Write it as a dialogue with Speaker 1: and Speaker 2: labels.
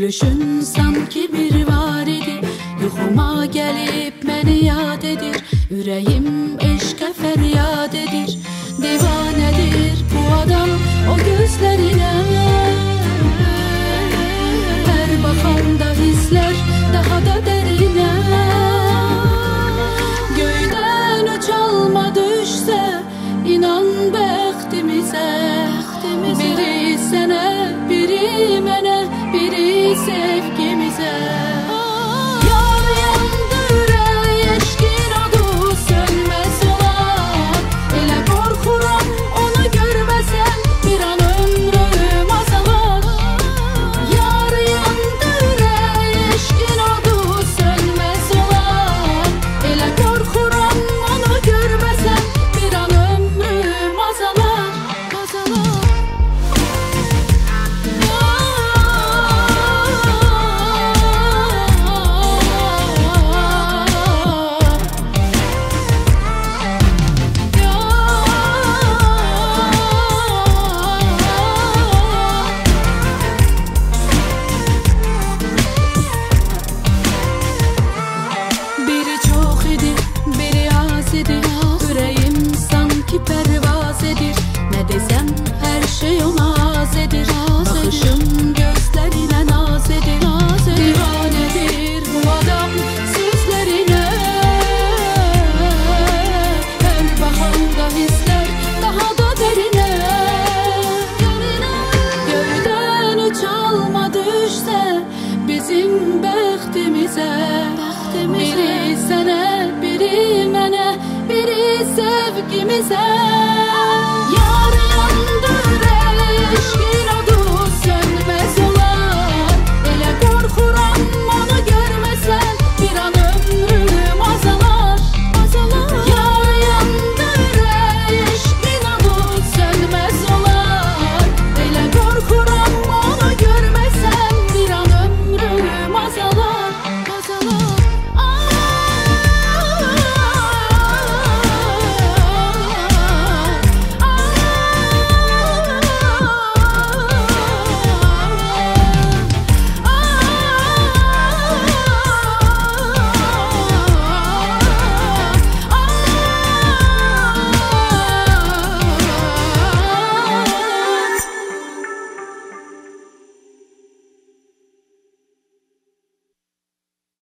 Speaker 1: Gülüşün sanki bir var idi, yuxuma gelip məni yad edir. Ürəyim eşqə fəryad edir. Divanədir bu adam o gözlərinə, hər baxanda hisslər daha da dərinə. Göydən üç alma düşsə, inan bəxtimizə. Biri sənə, biri mənə, biri sevgimizə. Yar yandı ürək, eşqin odu sönməz olar. Elə qorxuram onu görməsəm, bir an ömrüm azalar. Yar yandı ürək, eşqin odu sönməz olar. Elə qorxuram onu görməsəm, bir an ömrüm azalar. Biri çox idi, biri az idi. Ürəyim sanki pərvaz edir. Nə desəm hər şey ona az edir. Baxışım gözlərinə naz edir. Divanədir bu adam sözlərinə, hər baxanda hisslər daha da dərinə. Göydən üç alma düşsə bizim bəxtimizə. Biri sənə, biri mənə, biri sevgimizə.